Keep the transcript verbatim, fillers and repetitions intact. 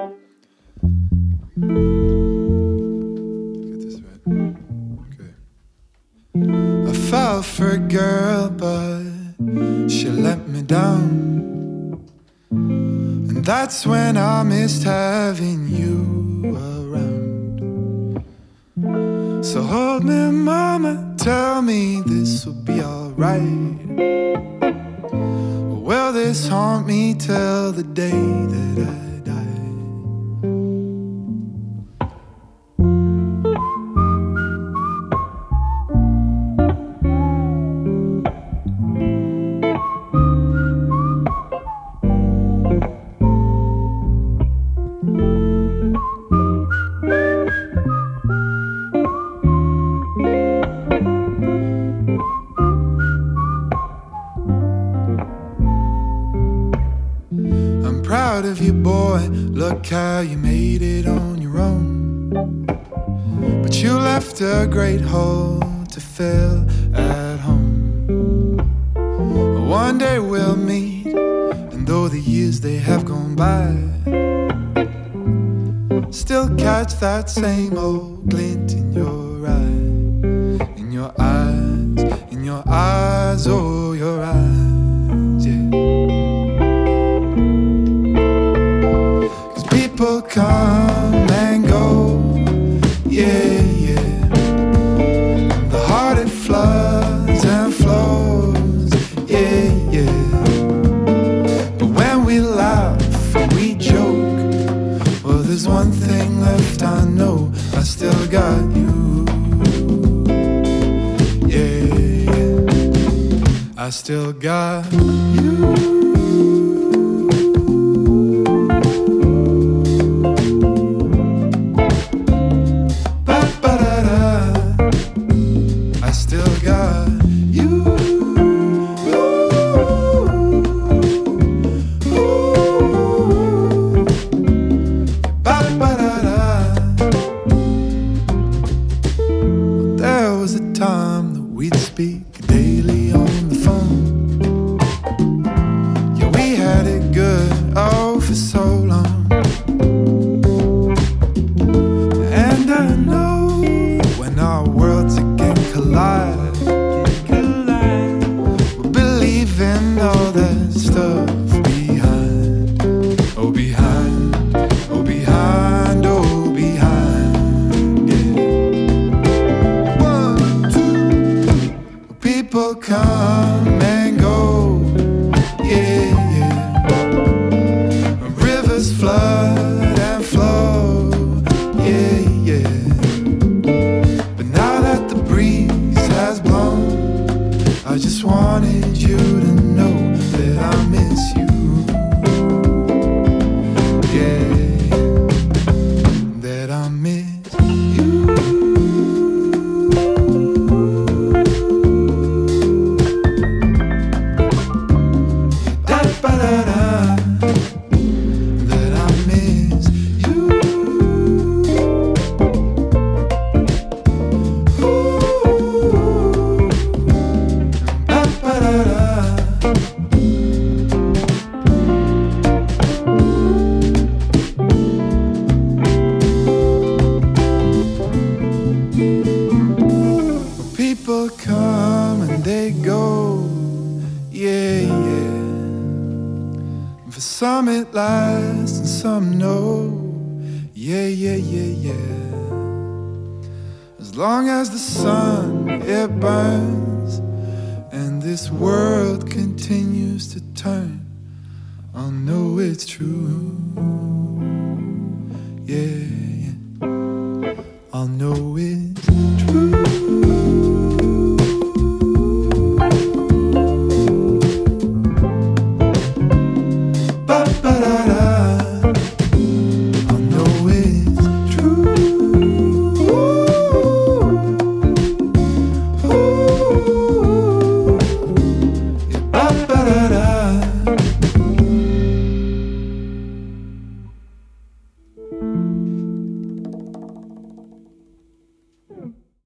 Get this right. Okay. I fell for a girl, but she let me down. And that's when I missed having you around. So hold me, mama, tell me this will be alright. Or will this haunt me till the day that I proud of you, boy, look how you made it on your own. But you left a great hole to fill at home. One day we'll meet, and though the years they have gone by, still catch that same old glint in your eye. In your eyes, in your eyes, oh your eyes, yeah. People come and go, yeah, yeah. The heart it floods and flows, yeah, yeah. But when we laugh and we joke, well, there's one thing left I know, I still got you, yeah. I still got you. We'd speak daily on the phone. Yeah, we had it good, oh, for so long. And I know when our worlds again collide, we'll believe in all that stuff behind. Oh, behind, oh, behind, oh, behind, yeah. People come and go, yeah, yeah. Rivers flood and flow, yeah, yeah. But now that the breeze has blown, I just wanted you to know that I miss you, yeah, that I miss you. People come and they go, yeah, yeah. For some it lasts and some no, yeah, yeah, yeah, yeah. As long as the sun, it burns and this world continues to turn, I'll know it's true, yeah.